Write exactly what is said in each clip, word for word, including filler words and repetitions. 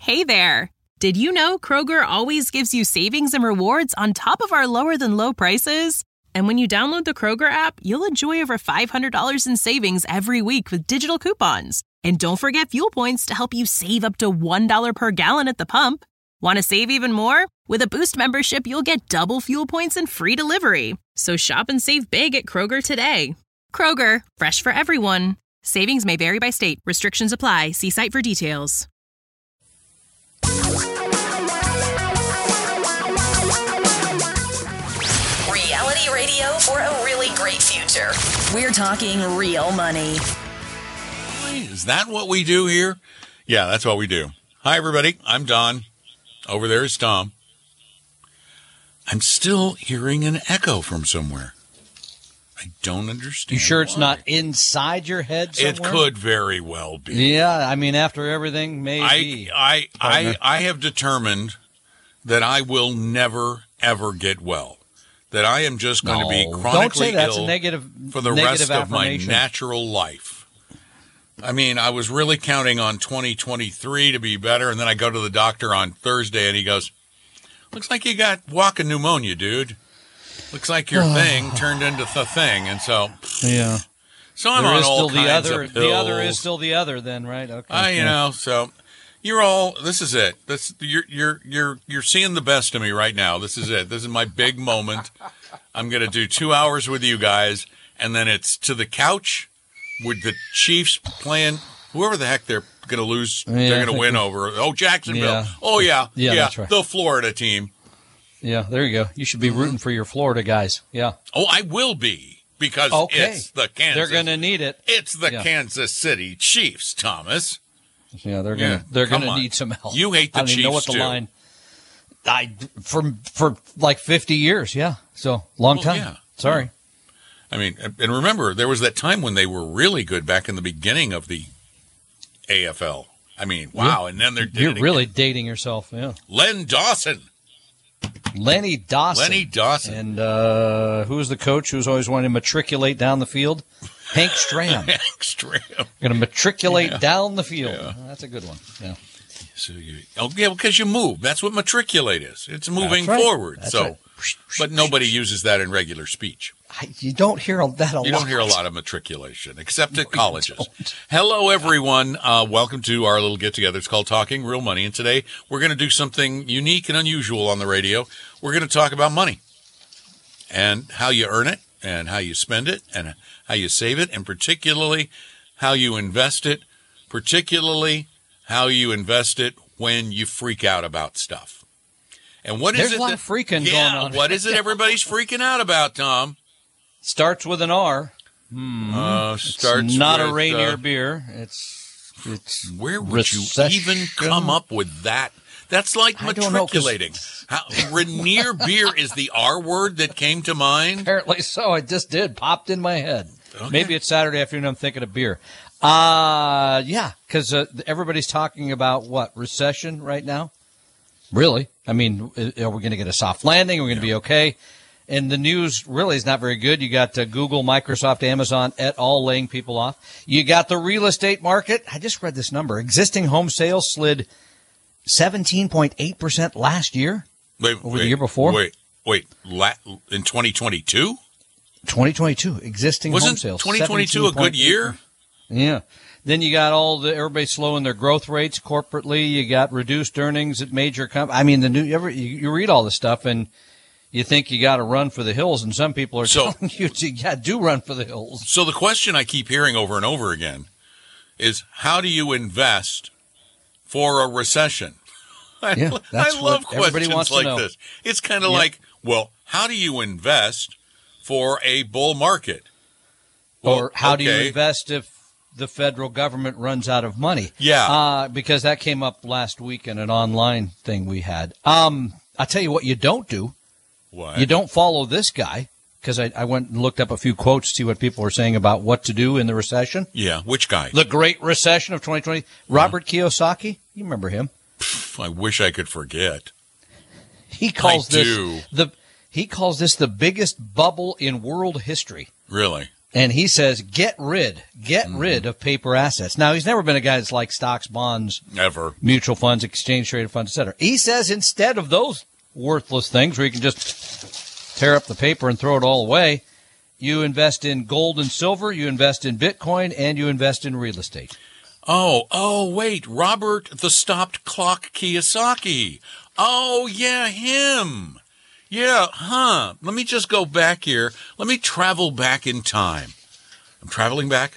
Hey there! Did you know Kroger always gives you savings and rewards on top of our lower-than-low prices? And when you download the Kroger app, you'll enjoy over five hundred dollars in savings every week with digital coupons. And don't forget fuel points to help you save up to one dollar per gallon at the pump. Want to save even more? With a Boost membership, you'll get double fuel points and free delivery. So shop and save big at Kroger today. Kroger, fresh for everyone. Savings may vary by state. Restrictions apply. See site for details. Reality radio for a really great future. We're talking real money. Is that what we do here? Yeah, that's what we do. Hi, everybody. I'm Don. Over there is Tom. I'm still hearing an echo from somewhere. I don't understand. You sure it's why. not inside your head somewhere? It could very well be. Yeah, I mean, after everything, maybe. I, I, I, I have determined that I will never, ever get well. That I am just going no, to be don't chronically say that's ill a negative, for the negative rest of my affirmation. natural life. I mean, I was really counting on twenty twenty-three to be better, and then I go to the doctor on Thursday, and he goes, looks like you got walking pneumonia, dude. Looks like your thing turned into the thing, and so yeah. So I'm there on is all still the kinds other. of pills. The other is still the other, then, right? Okay. I, you yeah. know, so you're all. This is it. This you're you're you're you're seeing the best of me right now. This is it. This is my big moment. I'm gonna do two hours with you guys, and then it's to the couch with the Chiefs playing. Whoever the heck they're going to lose, Yeah, they're going to win over. Oh, Jacksonville. Yeah. Oh, yeah. Yeah, Yeah, that's right. The Florida team. Yeah, there you go. You should be rooting for your Florida guys. Yeah. Oh, I will be because Okay. it's the Kansas. They're going to need it. It's the Yeah. Kansas City Chiefs, Thomas. Yeah, they're going Yeah, to they're come going to on. need some help. You hate the I don't even know what Chiefs, the too. line. I for for like fifty years. Yeah. So long Well, time. yeah. Sorry. I mean, and remember, there was that time when they were really good back in the beginning of the A F L. I mean, wow. Yeah. And then they're You're really dating yourself. Yeah. Len Dawson. Lenny Dawson. Lenny Dawson. And uh, who's the coach who's always wanting to matriculate down the field? Hank Stram. Extreme. Going to matriculate Yeah. down the field. Yeah. That's a good one. Yeah. So you, oh, yeah, because you move. That's what matriculate is. It's moving That's right. forward. That's so, right. but nobody uses that in regular speech. I, you don't hear a- that a lot. You don't hear a lot of matriculation, except at colleges. Hello, everyone. Uh, welcome to our little get-together. It's called Talking Real Money, and today we're going to do something unique and unusual on the radio. We're going to talk about money and how you earn it and how you spend it and how you save it, and particularly how you invest it, particularly how you invest it when you freak out about stuff. And what is There's it a lot that, of freaking yeah, going on. What is it everybody's freaking out about, Tom? Starts with an R. Uh, It's starts not with, a Rainier uh, beer. It's it's Where would recession. you even come up with that? That's like I don't know, 'cause- matriculating. How, Rainier beer is the R word that came to mind? Apparently so. I just did. Popped in my head. Okay. Maybe it's Saturday afternoon. I'm thinking of beer. Uh, yeah, because uh, everybody's talking about what? Recession right now? Really? I mean, are we going to get a soft landing? Are we going to be okay? And the news really is not very good. You got uh, Google, Microsoft, Amazon et al. Laying people off. You got the real estate market. I just read this number. Existing home sales slid seventeen point eight percent last year Wait, over wait, the year before. Wait, wait. La- in twenty twenty-two? twenty twenty-two, existing home Wasn't sales. twenty twenty-two a good year? Yeah. Then you got all the everybody slowing their growth rates corporately. You got reduced earnings at major companies. I mean, the new you, ever, you, you read all this stuff and you think you got to run for the hills, and some people are So- telling you, to, yeah, do run for the hills. So the question I keep hearing over and over again is, how do you invest for a recession? I, Yeah, that's I love what everybody questions wants to like know. this. It's kind of Yeah. like, well, how do you invest for a bull market? Well, Or how do you okay. invest if the federal government runs out of money? Yeah. Uh, because that came up last week in an online thing we had. Um, I'll tell you what you don't do. What? You don't follow this guy, because I, I went and looked up a few quotes to see what people were saying about what to do in the recession. Yeah, which guy? The Great Recession of twenty twenty. Robert Kiyosaki, you remember him? I wish I could forget. He calls I this do. the he calls this the biggest bubble in world history. Really? And he says, get rid, get mm-hmm. rid of paper assets. Now, he's never been a guy that's like stocks, bonds, ever, mutual funds, exchange traded funds, et cetera. He says instead of those worthless things where you can just tear up the paper and throw it all away, you invest in gold and silver, you invest in Bitcoin, and you invest in real estate. Oh, oh, wait, Robert the Stopped Clock Kiyosaki. Oh, yeah, him. Yeah, huh. Let me just go back here. Let me travel back in time. I'm traveling back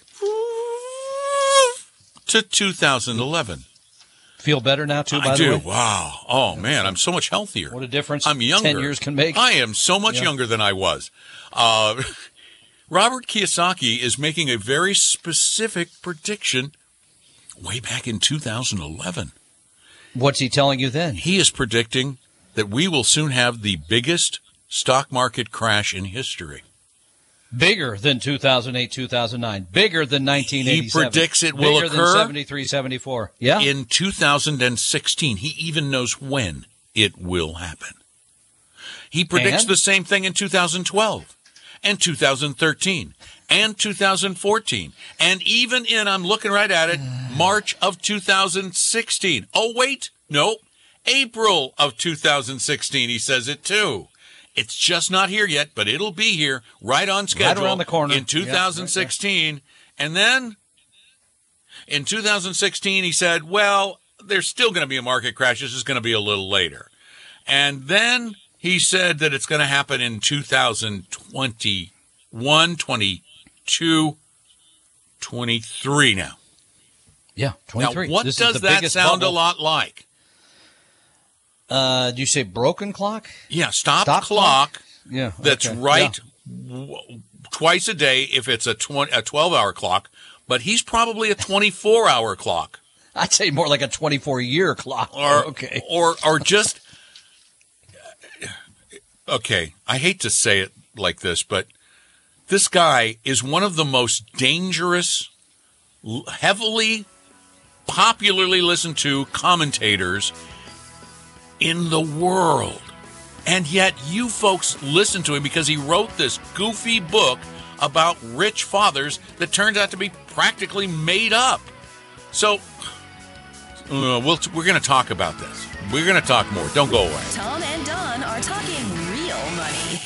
to two thousand eleven. Feel better now, too, by I the do. way? Wow. Oh, man, I'm so much healthier. What a difference I'm younger. ten years can make. I am so much yeah. younger than I was. Uh, Robert Kiyosaki is making a very specific prediction way back in two thousand eleven. What's he telling you then? He is predicting that we will soon have the biggest stock market crash in history. Bigger than two thousand eight, two thousand nine. Bigger than nineteen eighty-seven. He predicts it will Bigger occur than seventy-three, seventy-four. Yeah. In two thousand sixteen. He even knows when it will happen. He predicts And? the same thing in two thousand twelve and two thousand thirteen and two thousand fourteen. And even in, I'm looking right at it, March of two thousand sixteen. Oh, wait. No. April of two thousand sixteen, he says it too. It's just not here yet, but it'll be here right on schedule. Right around the corner. In two thousand sixteen. Yep, right and then in two thousand sixteen, he said, well, there's still going to be a market crash. This is going to be a little later. And then he said that it's going to happen in two thousand twenty-one, twenty-two, twenty-three now. Yeah, twenty-three. Now, what this does that sound bubble. a lot like? Uh, do you say broken clock? Yeah, stop, Stop clock. clock? Yeah. That's okay. right Yeah. w- twice a day if it's a twenty, a twelve-hour clock, but he's probably a twenty-four hour clock. I'd say more like a twenty-four year clock. Or, okay. Or, or just, okay, I hate to say it like this, but this guy is one of the most dangerous, heavily, popularly listened to commentators in the world. And yet you folks listen to him because he wrote this goofy book about rich fathers that turns out to be practically made up. So uh, we'll, we're going to talk about this. We're going to talk more. Don't go away. Tom and Don are talking real money.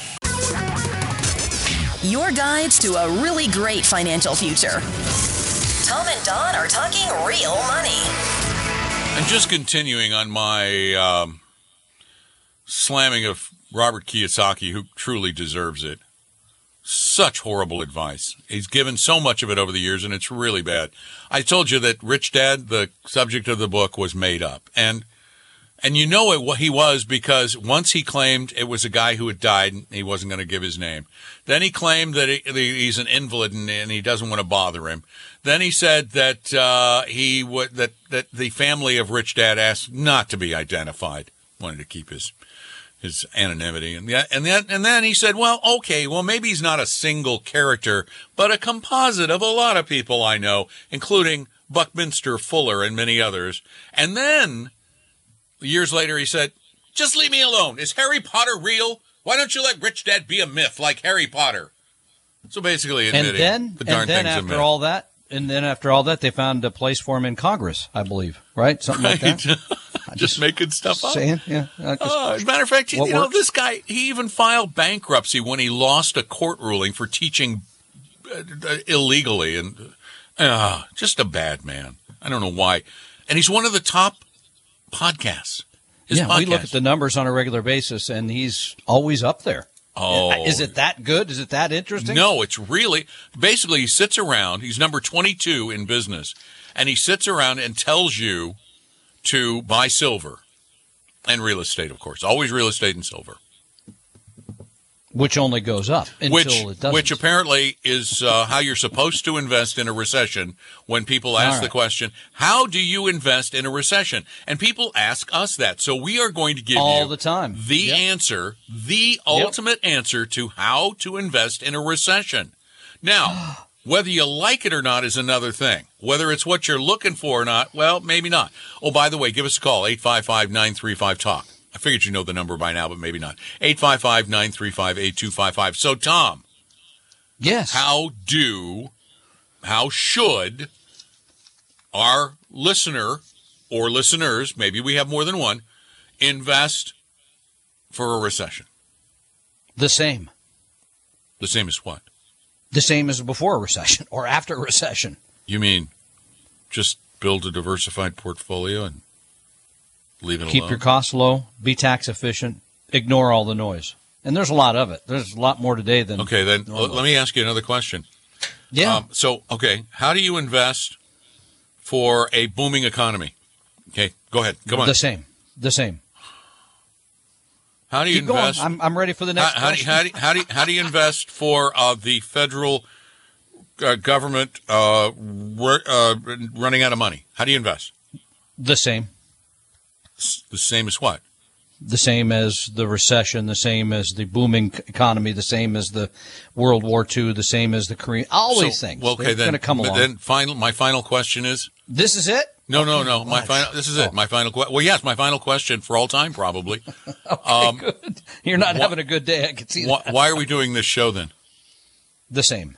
Your guides to a really great financial future. Tom and Don are talking real money. And just continuing on my um, slamming of Robert Kiyosaki, who truly deserves it. Such horrible advice. He's given so much of it over the years, and it's really bad. I told you that Rich Dad, the subject of the book, was made up. And and you know it, he was because once he claimed it was a guy who had died, and he wasn't going to give his name. Then he claimed that he, he's an invalid and, and he doesn't want to bother him. Then he said that uh, he would that that the family of Rich Dad asked not to be identified, wanted to keep his his anonymity, and yeah, and then and then he said, well, okay, well maybe he's not a single character, but a composite of a lot of people I know, including Buckminster Fuller and many others. And then years later, he said, just leave me alone. Is Harry Potter real? Why don't you let Rich Dad be a myth like Harry Potter? So basically admitting and then, the darn and then thing's a after myth. all that, and then after all that, they found a place for him in Congress, I believe, right? Something Right. like that. just, just making stuff up. Saying, yeah. I just- Uh, as a matter of fact, you What know, works? this guy, he even filed bankruptcy when he lost a court ruling for teaching uh, uh, illegally. And uh, just a bad man. I don't know why. And he's one of the top podcasts. His yeah, podcast. we look at the numbers on a regular basis, and he's always up there. Oh. Is it that good? Is it that interesting? No, it's really, basically he sits around, he's number twenty-two in business, and he sits around and tells you to buy silver and real estate, of course. Always real estate and silver. Which only goes up until Which, it doesn't. which apparently is uh, how you're supposed to invest in a recession when people ask All right. the question, how do you invest in a recession? And people ask us that. So we are going to give All you the time. the Yep. answer, the ultimate answer to how to invest in a recession. Now, whether you like it or not is another thing. Whether it's what you're looking for or not, well, maybe not. Oh, by the way, give us a call, eight five five, nine three five, talk. I figured you know the number by now, but maybe not. eight five five, nine three five, eight two five five. So, Tom, Yes. How do, how should our listener or listeners, maybe we have more than one, invest for a recession? The same. The same as what? The same as before a recession or after a recession. You mean just build a diversified portfolio and leave it Keep alone? your costs low, be tax efficient, ignore all the noise. And there's a lot of it. There's a lot more today than Okay, then normal. l- let me ask you another question. Yeah. Um, so, okay, how do you invest for a booming economy? Okay, go ahead. Come on. The same. The same. How do you Keep going. invest? I'm, I'm ready for the next how, how, do you, question. how, do you, how, do you, how do you invest for uh, the federal uh, government uh, wor- uh, running out of money? How do you invest? The same. S- The same as what? The same as the recession, the same as the booming c- economy, the same as the World War Two, the same as the Korean. All So- these things. Well, okay, They're then, going to come but along. then final, my final question is. This is it? No, no, no. My Watch. final. This is Oh. it. My final. Que- well, yes, my final question for all time, probably. Okay, good. You're not wha- having a good day. I can see Why, that. why are we doing this show then? The same.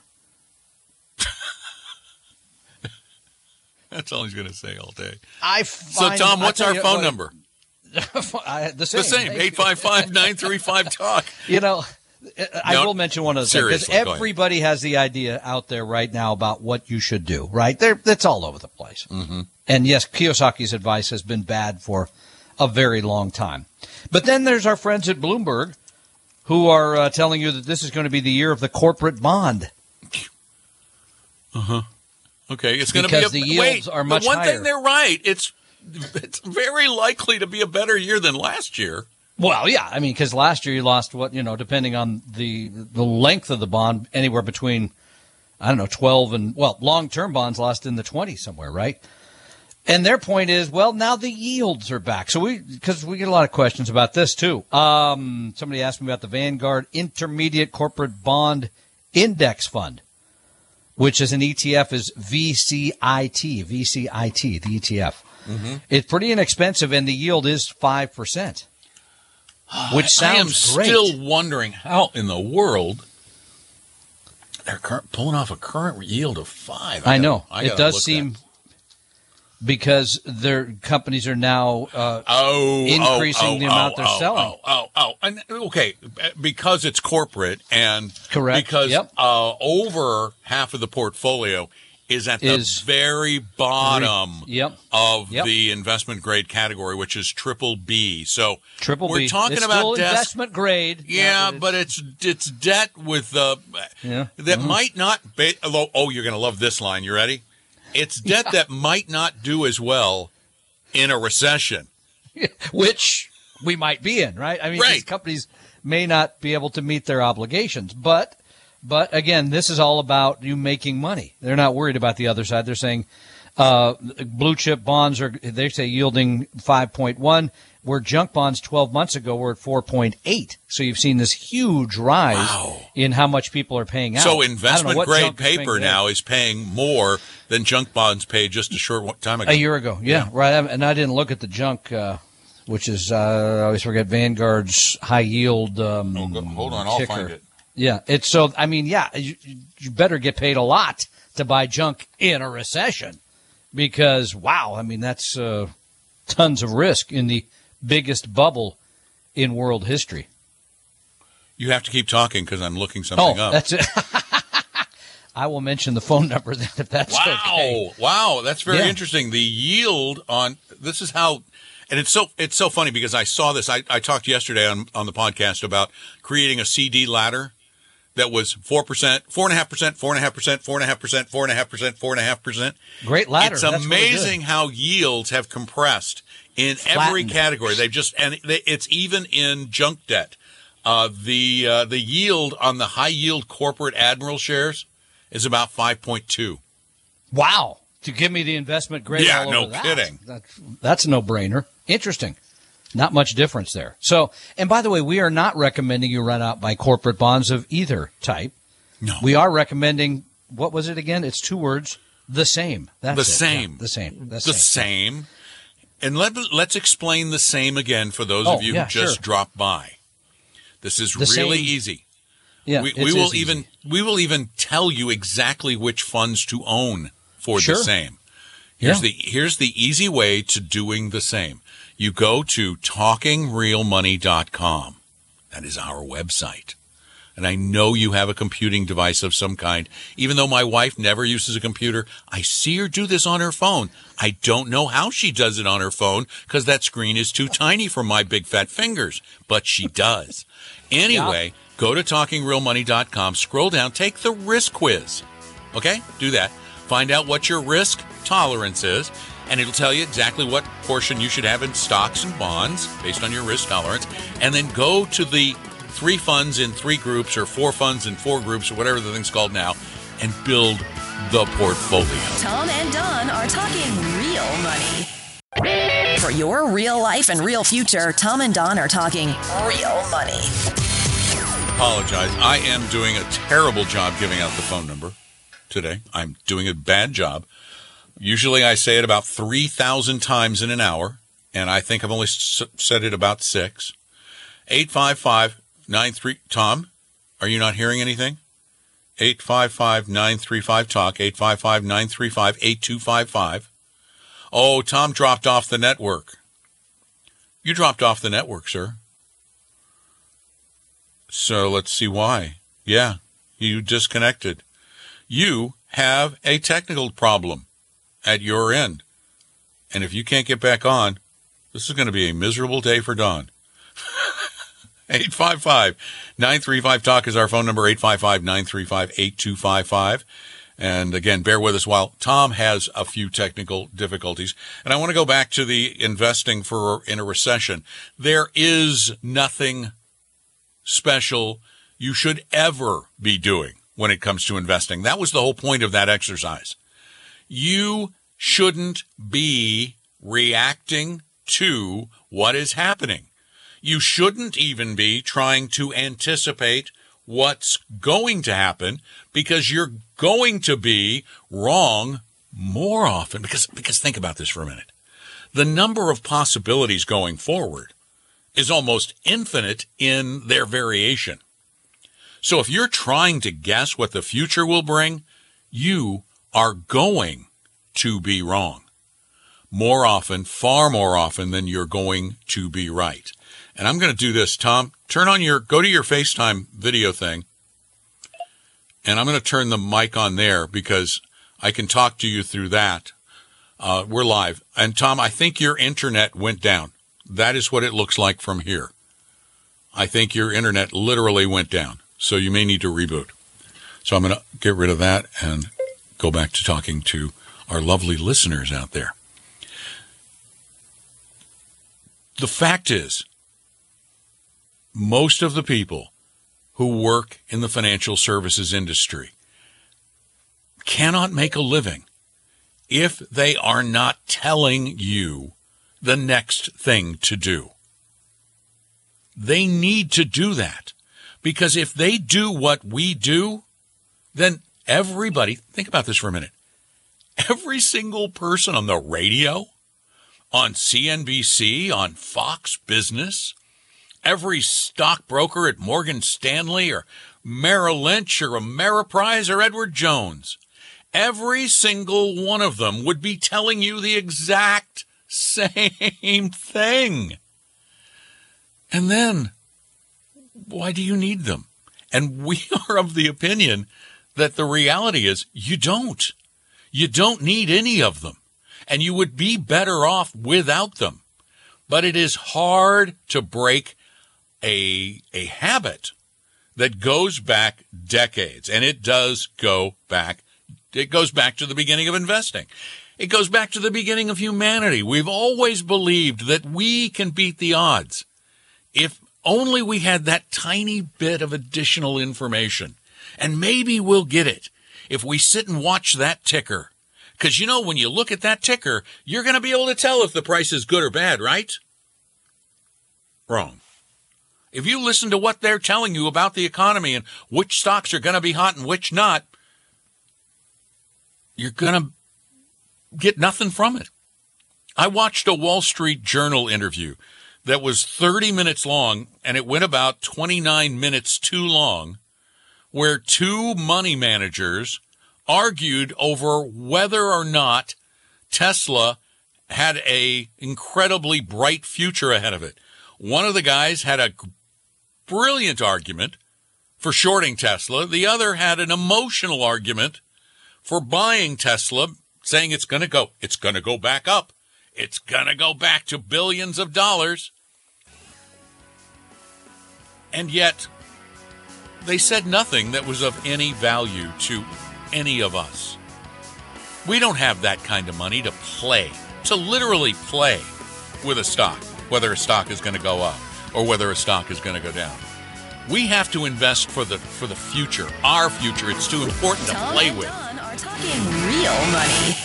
That's all he's going to say all day. I So, find, Tom, I what's tell our you phone what, number? I, the same. The same. Thank you. eight five five, nine three five, talk. You know, I No, will mention one of the things because seriously, go ahead. everybody has the idea out there right now about what you should do, right? They're, that's all over the place. Mm-hmm. And yes, Kiyosaki's advice has been bad for a very long time. But then there's our friends at Bloomberg who are uh, telling you that this is going to be the year of the corporate bond. Okay, it's going to be a, Because the yields wait, are much the one higher. thing they're right. It's it's very likely to be a better year than last year. Well, yeah, I mean, because last year you lost what, you know, depending on the the length of the bond, anywhere between, I don't know, twelve and, well, long-term bonds lost in the twenties somewhere, right? And their point is, well, now the yields are back. So we, because we get a lot of questions about this too. Um, somebody asked me about the Vanguard Intermediate Corporate Bond Index Fund, which is an E T F, is V C I T, V C I T, the E T F. Mm-hmm. It's pretty inexpensive, and the yield is five percent. Which sounds I am great. still wondering how in the world they're cur- pulling off a current yield of five. I gotta- know. I It gotta does look seem that. because their companies are now uh, oh, increasing oh, the oh, amount oh, they're oh, selling. Oh, oh, oh, and okay, because it's corporate and Correct. because Yep. uh, over half of the portfolio is at the Is- very bottom Yep. of Yep. the investment grade category, which is triple B. So Triple we're B. talking It's about still desk- investment grade. Yeah, but but it's it's debt with uh, Yeah. that might not be. Although, oh, you're going to love this line. You ready? It's debt that might not do as well in a recession. which we might be in, right? I mean, Right. these companies may not be able to meet their obligations, but but again, this is all about you making money. They're not worried about the other side. They're saying uh, blue chip bonds are, they say, yielding five point one, where junk bonds twelve months ago were at four point eight. So you've seen this huge rise Wow. in how much people are paying out. So I don't know investment what grade junk is paying paper today. now is paying more than junk bonds paid just a short time ago. A year ago, yeah, right. And I didn't look at the junk, uh, which is, uh, I always forget, Vanguard's high yield um, Oh, go- hold on, I'll ticker. find it. Yeah, it's so, I mean, yeah, you, you better get paid a lot to buy junk in a recession because, wow, I mean, that's uh, tons of risk in the biggest bubble in world history. You have to keep talking because I'm looking Oh, something up. that's it. I will mention the phone number then if that's Wow, okay. wow, that's very Yeah. interesting. The yield on this is how, and it's so it's so funny because I saw this. I, I talked yesterday on on the podcast about creating a C D ladder that was four percent, four and a half percent, four and a half percent, four and a half percent, four and a half percent, four and a half percent. Great ladder. It's That's really good. amazing how yields have compressed in every Flattened. category. They've just and they, it's even in junk debt. Uh, the uh, the yield on the high yield corporate Admiral shares is about five point two. Wow. To give me the investment grade Yeah, all no over that. kidding. That's, that's a no-brainer. Interesting. Not much difference there. So, and by the way, we are not recommending you run out buy corporate bonds of either type. No. We are recommending, what was it again? It's two words, the same. That's The it. same. Yeah, the same. The the same. same. And let, let's explain the same again for those Oh, of you yeah, who just sure. dropped by. This is The really same. easy. Yeah, we, it's, we will it's even easy. we will even tell you exactly which funds to own for Sure. the same. Here's Yeah. the here's the easy way to doing the same. You go to talking real money dot com. That is our website. And I know you have a computing device of some kind. Even though my wife never uses a computer, I see her do this on her phone. I don't know how she does it on her phone because that screen is too tiny for my big fat fingers, but she does. Anyway, yeah. Go to talking real money dot com, scroll down, take the risk quiz. Okay? Do that. Find out what your risk tolerance is, and it'll tell you exactly what portion you should have in stocks and bonds based on your risk tolerance. And then go to the three funds in three groups or four funds in four groups or whatever the thing's called now and build the portfolio. Tom and Don are talking real money. For your real life and real future, Tom and Don are talking real money. Apologize. I am doing a terrible job giving out the phone number today. I'm doing a bad job. Usually I say it about three thousand times in an hour, and I think I've only s- said it about six. eight five five nine three Tom, are you not hearing anything? eight five five nine three five talk, eight five five nine three five eight two five five. Oh, Tom dropped off the network. You dropped off the network, sir. So let's see why. Yeah, you disconnected. You have a technical problem at your end. And if you can't get back on, this is going to be a miserable day for Don. eight five five nine three five talk is our phone number, eight five five nine three five eight two five five. And again, bear with us while Tom has a few technical difficulties. And I want to go back to the investing for in a recession. There is nothing special you should ever be doing when it comes to investing. That was the whole point of that exercise. You shouldn't be reacting to what is happening. You shouldn't even be trying to anticipate what's going to happen because you're going to be wrong more often. Because, because think about this for a minute. The number of possibilities going forward is almost infinite in their variation. So if you're trying to guess what the future will bring, you are going to be wrong. More often, far more often than you're going to be right. And I'm going to do this, Tom. Turn on your, go to your FaceTime video thing. And I'm going to turn the mic on there because I can talk to you through that. Uh, we're live. And Tom, I think your internet went down. That is what it looks like from here. I think your internet literally went down. So you may need to reboot. So I'm going to get rid of that and go back to talking to our lovely listeners out there. The fact is, most of the people who work in the financial services industry cannot make a living if they are not telling you the next thing to do. They need to do that because if they do what we do, then everybody, think about this for a minute, every single person on the radio, on C N B C, on Fox Business, every stockbroker at Morgan Stanley or Merrill Lynch or Ameriprise or Edward Jones, every single one of them would be telling you the exact same thing. And then, why do you need them? And we are of the opinion that the reality is you don't. You don't need any of them. And you would be better off without them. But it is hard to break a, a habit that goes back decades. And it does go back. It goes back to the beginning of investing. It goes back to the beginning of humanity. We've always believed that we can beat the odds if only we had that tiny bit of additional information. And maybe we'll get it if we sit and watch that ticker. Because, you know, when you look at that ticker, you're going to be able to tell if the price is good or bad, right? Wrong. If you listen to what they're telling you about the economy and which stocks are going to be hot and which not, you're going to get nothing from it. I watched a Wall Street Journal interview that was thirty minutes long, and it went about twenty-nine minutes too long where two money managers argued over whether or not Tesla had a incredibly bright future ahead of it. One of the guys had a brilliant argument for shorting Tesla. The other had an emotional argument for buying Tesla, saying it's going to go, it's going to go back up. It's going to go back to billions of dollars. And yet, they said nothing that was of any value to any of us. We don't have that kind of money to play, to literally play with a stock, whether a stock is going to go up or whether a stock is going to go down. We have to invest for the for the future, our future. It's too important to play with. Tom and Don are talking real money.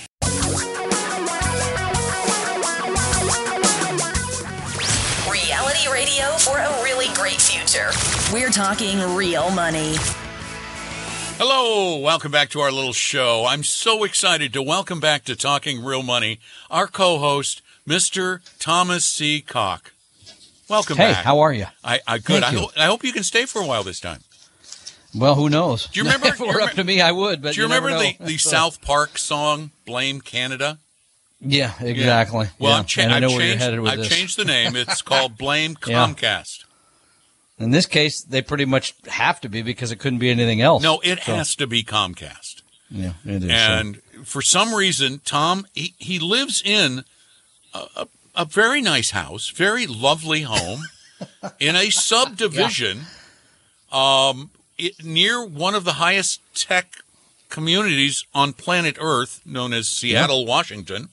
Reality radio for a really great future. We're talking real money. Hello, welcome back to our little show. I'm so excited to welcome back to Talking Real Money our co-host, Mister Thomas C. Cock. Welcome hey, back. Hey, how are you? I, I good. I, you. ho- I hope you can stay for a while this time. Well, who knows? Do you remember? If it were up to me, I would. But do you, you remember never the, know. the South Park song "Blame Canada"? Yeah, exactly. Yeah. Well, yeah. I'm cha- and I know I've where changed, you're headed with I've this. changed the name. It's called "Blame Yeah. Comcast." In this case, they pretty much have to be because it couldn't be anything else. No, it so. has to be Comcast. Yeah, it is. And so. for some reason, Tom, he, he lives in a, a, a very nice house, very lovely home in a subdivision yeah. um, it, near one of the highest tech communities on planet Earth, known as Seattle, yeah. Washington.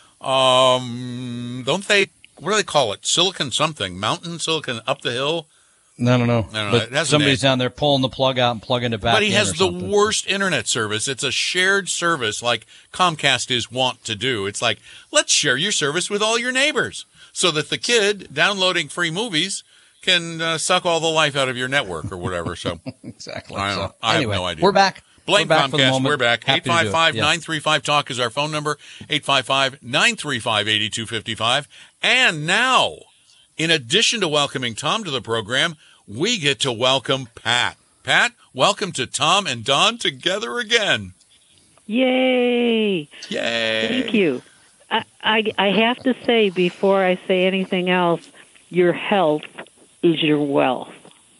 Um, don't they, what do they call it? Silicon something, mountain silicon up the hill? No, no, no. no, no but somebody's down there pulling the plug out and plugging it back in. But he has the something. worst internet service. It's a shared service like Comcast is wont to do. It's like, let's share your service with all your neighbors so that the kid downloading free movies can uh, suck all the life out of your network or whatever. So exactly. I, don't, so, I anyway, have no idea. We're back. Blame we're back Comcast. We're back. Happy eight five five, nine three five, yeah. talk is our phone number. eight five five, nine three five, eight two five five. And now, in addition to welcoming Tom to the program, we get to welcome Pat. Pat, welcome to Tom and Don Together Again. Yay. Yay. Thank you. I, I, I have to say, before I say anything else, your health is your wealth.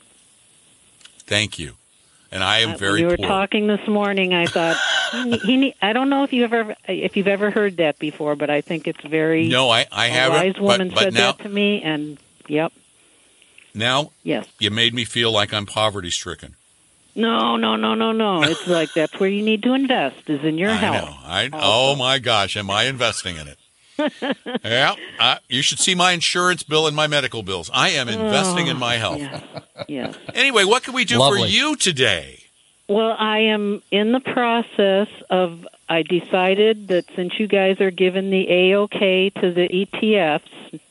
Thank you. And I am very When you were poor. talking this morning, I thought, he, he, I don't know if you've ever if you've ever heard that before, but I think it's very... No, I, I haven't. A wise woman but, but said now, that to me, and yep. Now, yes. You made me feel like I'm poverty-stricken. No, no, no, no, no. It's like that's where you need to invest, is in your I health. know. I, oh, my gosh, am I investing in it? yeah, uh, you should see my insurance bill and my medical bills. I am investing oh, in my health. Yes. yes. Anyway, what can we do Lovely. for you today? Well, I am in the process of, I decided that since you guys are giving the A-OK to the E T Fs,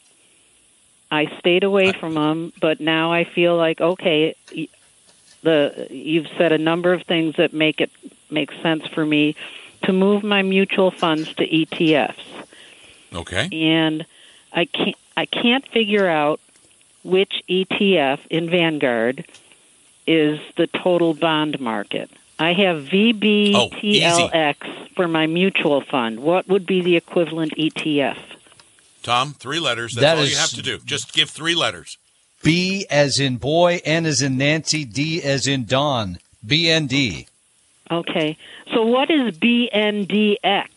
I stayed away from them, but now I feel like, okay, the you've said a number of things that make it make sense for me to move my mutual funds to E T Fs. Okay. And I can't I can't figure out which E T F in Vanguard is the total bond market. I have V B T L X oh, for my mutual fund. What would be the equivalent E T F? Tom, three letters. That's that all is, you have to do. Just give three letters. B as in boy, N as in Nancy, D as in Don. B N D. Okay. So what is B N D X?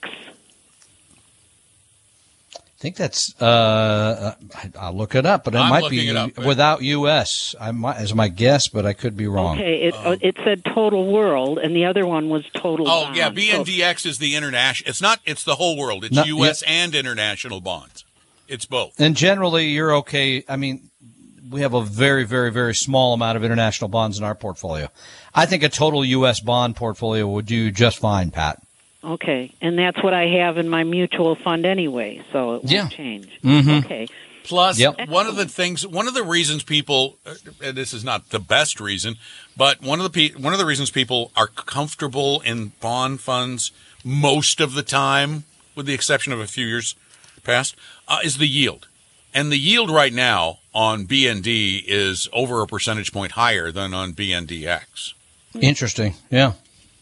I think that's, uh, I'll look it up, but it I'm might looking be it up. without U S I might, as my guess, but I could be wrong. Okay, it, Um, it said total world, and the other one was total Oh, bond. yeah, B N D X is the international. It's not, it's the whole world. It's No, U S yeah. and international bonds. It's both. And generally, you're okay. I mean, we have a very, very, very small amount of international bonds in our portfolio. I think a total U S bond portfolio would do just fine, Pat. Okay, and that's what I have in my mutual fund anyway, so it won't Yeah. change. Mm-hmm. Okay. Plus, Yep. one of the things, one of the reasons people, uh, and this is not the best reason, but one of the pe- one of the reasons people are comfortable in bond funds most of the time, with the exception of a few years past, uh, is the yield. And the yield right now on B N D is over a percentage point higher than on B N D X. Interesting. Yeah.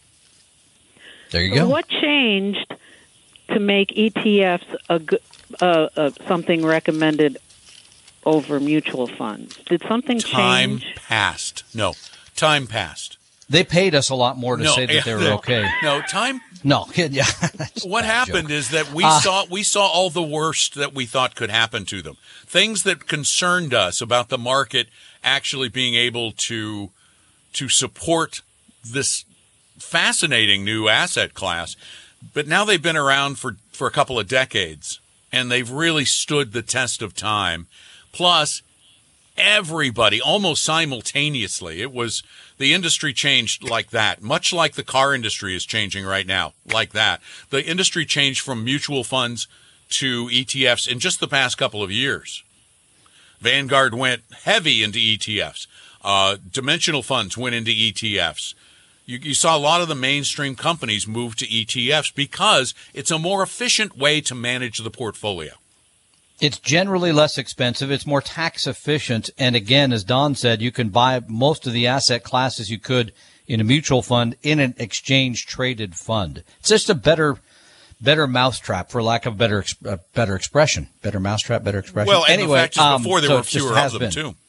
There you go. What changed to make E T Fs a, g- uh, uh, something recommended over mutual funds? Did something Time change? passed. No, time passed. They paid us a lot more to no, say that they were okay. No, time. No, yeah. What happened joke. is that we Uh, saw we saw all the worst that we thought could happen to them. Things that concerned us about the market actually being able to to support this fascinating new asset class. But now they've been around for, for a couple of decades, and they've really stood the test of time. Plus, everybody, almost simultaneously, it was the industry changed like that, much like the car industry is changing right now, like that. The industry changed from mutual funds to E T Fs in just the past couple of years. Vanguard went heavy into E T Fs. Uh, dimensional funds went into E T Fs. You, you saw a lot of the mainstream companies move to E T Fs because it's a more efficient way to manage the portfolio. It's generally less expensive. It's more tax efficient. And again, as Don said, you can buy most of the asset classes you could in a mutual fund in an exchange traded fund. It's just a better, better mousetrap, for lack of better, uh, better expression. Better mousetrap, better expression. Well, and anyway, the fact is um, before there so were it just fewer has of them been. too.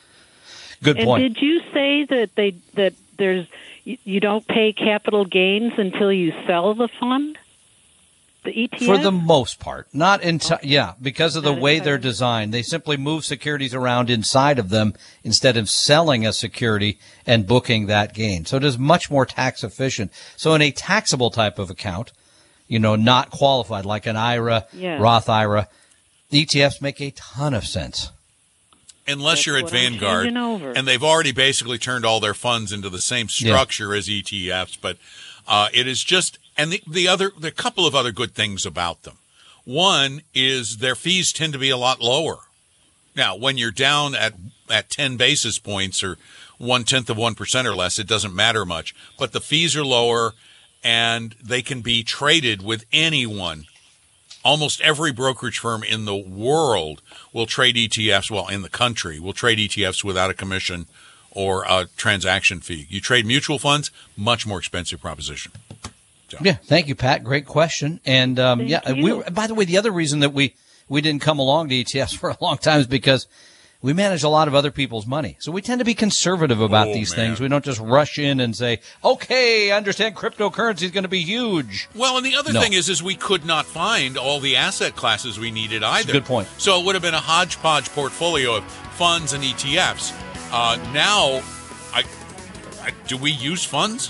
Good And point. did you say that they that there's you, you don't pay capital gains until you sell the fund? The E T F? For the most part, not enti- Okay. yeah, because of the Not way they're entirely. designed. They simply move securities around inside of them instead of selling a security and booking that gain. So it is much more tax efficient. So in a taxable type of account, you know, not qualified like an I R A, Yeah. Roth I R A, E T Fs make a ton of sense. Unless That's you're at what I'm Vanguard, changing over. and they've already basically turned all their funds into the same structure as E T Fs. But uh, it is just, and the, the other, there are a couple of other good things about them. One is their fees tend to be a lot lower. Now, when you're down at at ten basis points or one tenth of one percent or less, it doesn't matter much. But the fees are lower, and they can be traded with anyone. Almost every brokerage firm in the world will trade E T Fs, well, in the country, will trade E T Fs without a commission or a transaction fee. You trade mutual funds, much more expensive proposition. So. Yeah, thank you, Pat. Great question. And um, Thank yeah, you. we. By the way, the other reason that we we didn't come along to E T Fs for a long time is because we manage a lot of other people's money. So we tend to be conservative about Oh, these man. things. We don't just rush in and say, okay, I understand cryptocurrency is going to be huge. Well, and the other No. thing is, is we could not find all the asset classes we needed either. good point. So it would have been a hodgepodge portfolio of funds and E T Fs. Uh, now, I, I do we use funds?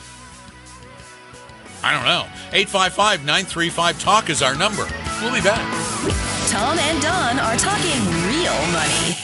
I don't know. eight five five, nine three five, talk is our number. We'll be back. Tom and Don are talking real money.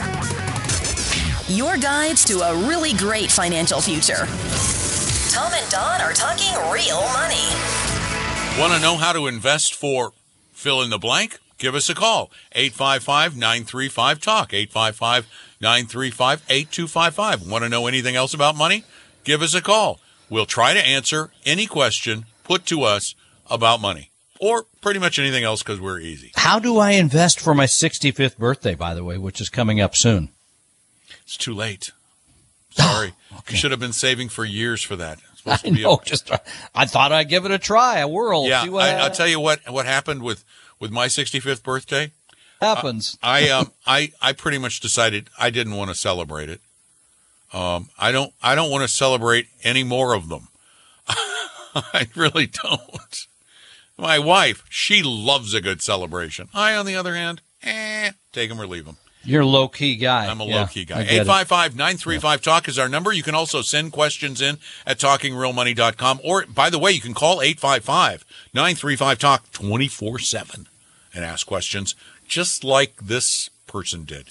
Your guides to a really great financial future. Tom and Don are talking real money. Want to know how to invest for fill in the blank? Give us a call. eight five five, nine three five, talk. eight five five, nine three five, eight two five five. Want to know anything else about money? Give us a call. We'll try to answer any question put to us about money or pretty much anything else because we're easy. How do I invest for my sixty-fifth birthday, by the way, which is coming up soon? It's too late. Sorry. Oh, okay. You should have been saving for years for that. It's supposed I to be know. a- Just I thought I'd give it a try, a whirl. yeah, see what I, I'll tell you what what happened with, with my sixty-fifth birthday. happens. I um I, I pretty much decided I didn't want to celebrate it. Um I don't I don't want to celebrate any more of them. I really don't. My wife, she loves a good celebration. I, on the other hand, eh, take them or leave them. You're a low-key guy. I'm a Yeah, low-key guy. I get it. eight five five, nine three five, talk is our number. You can also send questions in at talking real money dot com. Or, by the way, you can call eight five five, nine three five, talk twenty-four seven and ask questions just like this person did.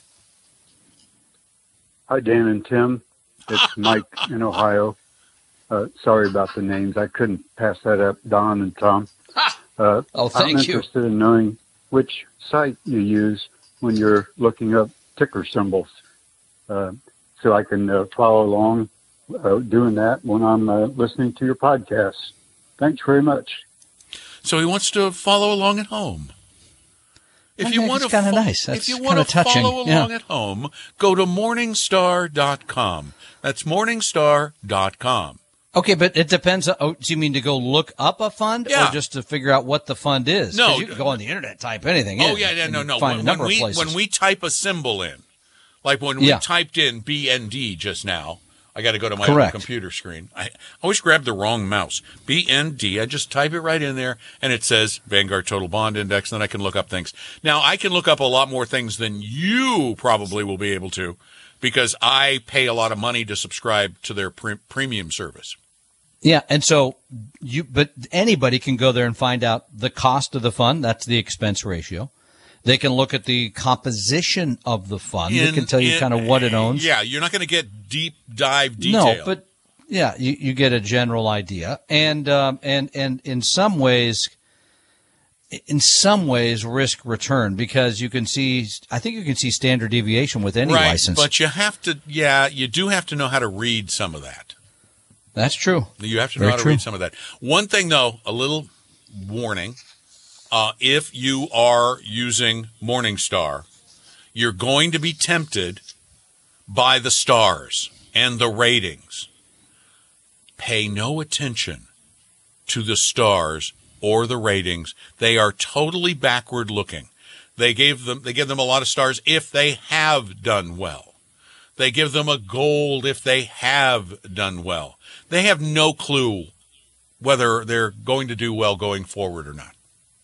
Hi, Dan and Tim. It's Mike in Ohio. Uh, sorry about the names. I couldn't pass that up, Don and Tom. Uh, Oh, thank I'm you. interested in knowing which site you use when you're looking up ticker symbols, uh, so I can uh, follow along uh, doing that when I'm uh, listening to your podcast. Thanks very much. So he wants to follow along at home. If I you think want it's to, kinda fo- nice. That's if you kinda want to touching. follow Yeah. along at home, go to morningstar dot com. That's morningstar dot com. Okay, but it depends. Oh, do you mean to go look up a fund, Yeah. or just to figure out what the fund is? 'Cause No. you can go on the internet, type anything. Oh in, yeah, yeah, and no, you no. Find When, a number when we of places. when we type a symbol in, like when we Yeah. typed in B N D just now, I got to go to my Correct. other computer screen. I always grab the wrong mouse. B N D. I just type it right in there, and it says Vanguard Total Bond Index. And then I can look up things. Now I can look up a lot more things than you probably will be able to, because I pay a lot of money to subscribe to their pre- premium service. Yeah, and so you, but anybody can go there and find out the cost of the fund. That's the expense ratio. They can look at the composition of the fund. In- It can tell you in- kind of what it owns. Yeah, you're not going to get deep dive detail. No, but yeah, you, you get a general idea, and um, and and in some ways, in some ways, risk return, because you can see. I think you can see standard deviation with any right, license. but you have to. Yeah, you do have to know how to read some of that. That's true. You have to know Very how to true. read some of that. One thing, though, a little warning. Uh, if you are using Morningstar, you're going to be tempted by the stars and the ratings. Pay no attention to the stars or the ratings. They are totally backward looking. They gave them, they give them a lot of stars if they have done well. They give them a gold if they have done well. They have no clue whether they're going to do well going forward or not.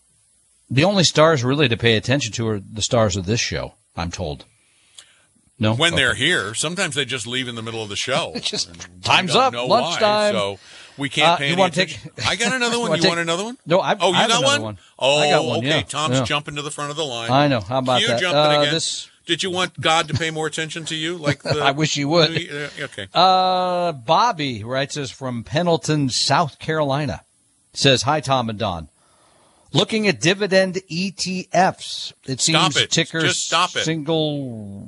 The only stars really to pay attention to are the stars of this show, I'm told. No? When Okay. they're here, sometimes they just leave in the middle of the show. Just And we time's don't up, know why, lunchtime. so we can't Uh, pay you any wanna take- attention. I got another one. wanna You take- want another one? No, I- Oh, you I have got another one? one. Oh, I got one, okay. yeah. Tom's Yeah. jumping to the front of the line. I know. How about you that? jumping Uh, again? this- Did you want God to pay more attention to you? Like the, I wish you would. Uh, okay. Uh, Bobby writes us from Pendleton, South Carolina. Says, hi, Tom and Don. Looking at dividend E T Fs. It seems Stop it. ticker Just stop it. single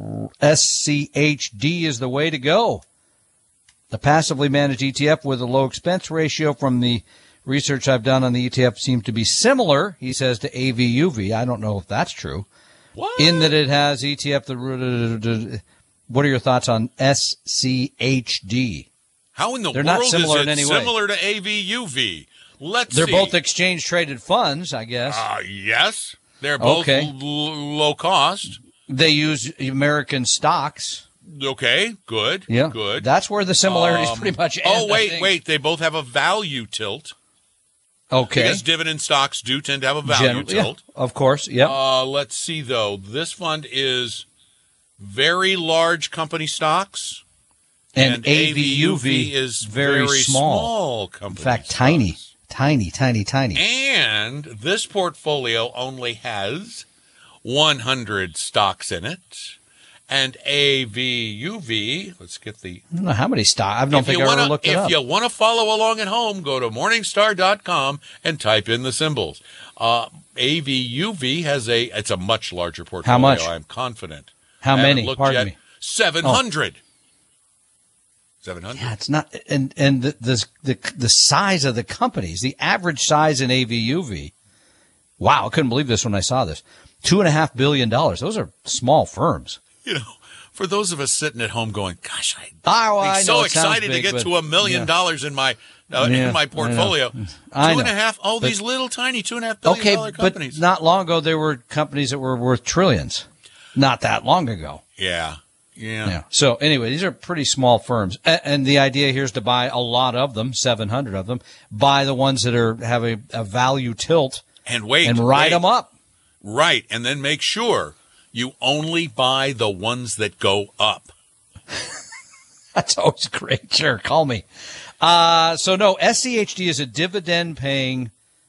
S C H D is the way to go. The passively managed E T F with a low expense ratio from the research I've done on the E T F seems to be similar, he says, to A V U V. I don't know if that's true. What? In that it has E T F. The what are your thoughts on S C H D? How in the They're world not similar is in it any way. similar to A V U V? Let's They're see. both exchange traded funds, I guess. Uh, yes. They're both Okay. l- l- low cost. They use American stocks. Okay, good. Yeah, Good. That's where the similarities Um, pretty much end. Oh, I wait, think. wait. They both have a value tilt. Okay. Because dividend stocks do tend to have a value Generally, yeah, tilt. of course. Yep. Uh, let's see, though. This fund is very large company stocks. and A A V V U U V V is very, very small. small In company fact, stocks. tiny, tiny, tiny, tiny. And this portfolio only has one hundred stocks in it. And A V U V, let's get the I don't know how many stocks. I don't if think you I wanna, ever looked it if up. you want to follow along at home, go to morningstar dot com and type in the symbols. Uh, A V U V has a it's a much larger portfolio. How much? I'm confident. How I haven't many? looked Pardon yet. me. seven hundred. seven hundred. Yeah, it's not, and and the, the the the size of the companies, the average size in A V U V. Wow, I couldn't believe this when I saw this. Two and a half billion dollars. Those are small firms. You know, for those of us sitting at home going, "Gosh, I'd Oh, I be know so it sounds excited to big, get but- to a million yeah. dollars in my uh, Yeah, in my I know. portfolio." I Two and know. a half. Oh, But- these little tiny two and a half billion Okay, dollar but companies. not long ago there were companies that were worth trillions. Not that long ago. yeah, yeah, Yeah. So anyway, these are pretty small firms, A- and the idea here is to buy a lot of them, seven hundred of them. Buy the ones that are have a, a value tilt And wait, and ride wait. them up. Right, and then make sure you only buy the ones that go up. That's always great. Sure, call me. Uh, so no, S C H D is a dividend paying.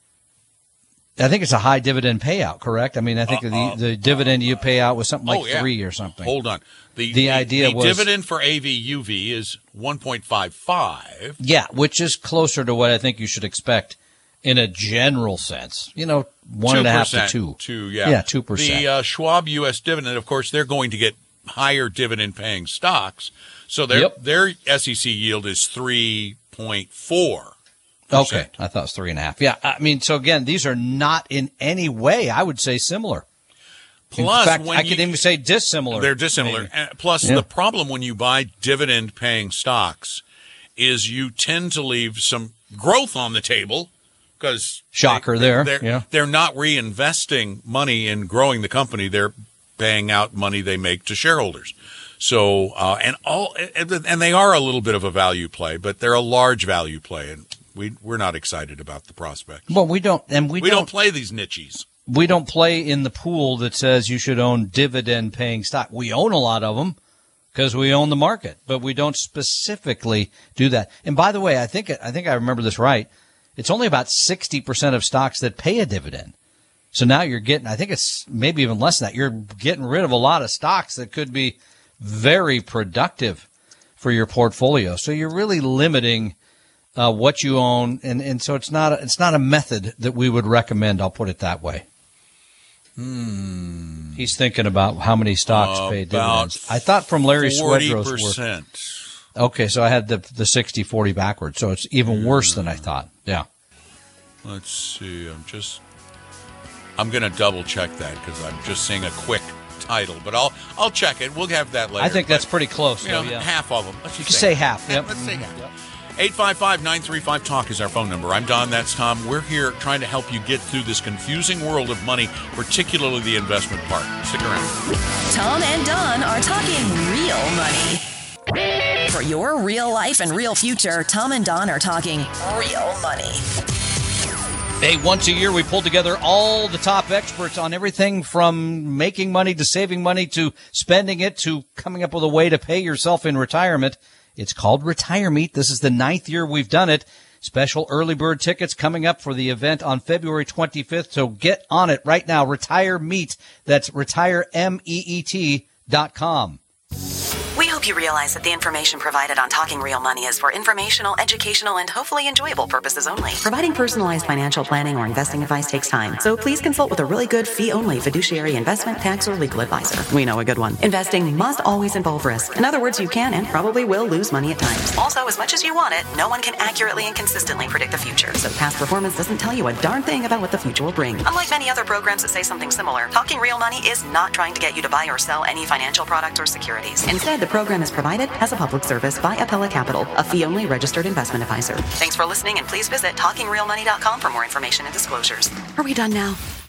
I think it's a high dividend payout, correct? I mean, I think Uh, the, uh, the dividend you pay out was something like oh, yeah. three or something. Hold on. The, The idea the was- dividend for A V U V is one point five five. Yeah, which is closer to what I think you should expect in a general sense. You know, one and a half to two. Two, yeah. Yeah, two percent. The uh, Schwab U S dividend, of course, they're going to get higher dividend paying stocks. So their Yep. their S E C yield is three point four. Okay, I thought it was three and a half. Yeah, I mean, so again, these are not in any way, I would say, similar. Plus, in fact, when I you, could even say dissimilar. they're dissimilar. maybe. Uh, Plus, Yeah. the problem when you buy dividend paying stocks is you tend to leave some growth on the table because shocker they, there. They're, yeah. they're not reinvesting money in growing the company. They're paying out money they make to shareholders. So, uh, and all, and they are a little bit of a value play, but they're a large value play, and we we're not excited about the prospect. Well, we don't, and we, we don't, don't play these niches. We don't play in the pool that says you should own dividend-paying stock. We own a lot of them because we own the market, but we don't specifically do that. And by the way, I think I think I remember this right. It's only about sixty percent of stocks that pay a dividend. So now you're getting, I think it's maybe even less than that. You're getting rid of a lot of stocks that could be very productive for your portfolio. So you're really limiting uh, what you own, and, and so it's not a, it's not a method that we would recommend. I'll put it that way. Hmm. He's thinking about how many stocks uh, pay dividends. I thought from Larry Swedrow's work. Okay, so I had the the sixty forty backwards, so it's even yeah. worse than I thought. Yeah. Let's see. I'm just I'm going to double check that because I'm just seeing a quick title, but I'll I'll check it. We'll have that later. I think that's pretty close. You know, though, yeah. Half of them. Let's you just say, say half. Yep. Let's say half. Yep. eight five five, nine three five, talk is our phone number. I'm Don, that's Tom. We're here trying to help you get through this confusing world of money, particularly the investment part. Stick around. Tom and Don are talking real money. For your real life and real future, Tom and Don are talking real money. Hey, once a year we pull together all the top experts on everything from making money to saving money to spending it to coming up with a way to pay yourself in retirement. It's called Retire Meet. This is the ninth year we've done it. Special early bird tickets coming up for the event on February twenty-fifth. So get on it right now. Retire Meet. That's retire meet dot com. We hope you realize that the information provided on Talking Real Money is for informational, educational, and hopefully enjoyable purposes only. Providing personalized financial planning or investing advice takes time, so please consult with a really good fee-only fiduciary investment, tax, or legal advisor. We know a good one. Investing must always involve risk. In other words, you can and probably will lose money at times. Also, as much as you want it, no one can accurately and consistently predict the future, so past performance doesn't tell you a darn thing about what the future will bring. Unlike many other programs that say something similar, Talking Real Money is not trying to get you to buy or sell any financial products or securities. Instead, the program is provided as a public service by Apella Capital, a fee-only registered investment advisor. Thanks for listening, and please visit talking real money dot com for more information and disclosures. Are we done now?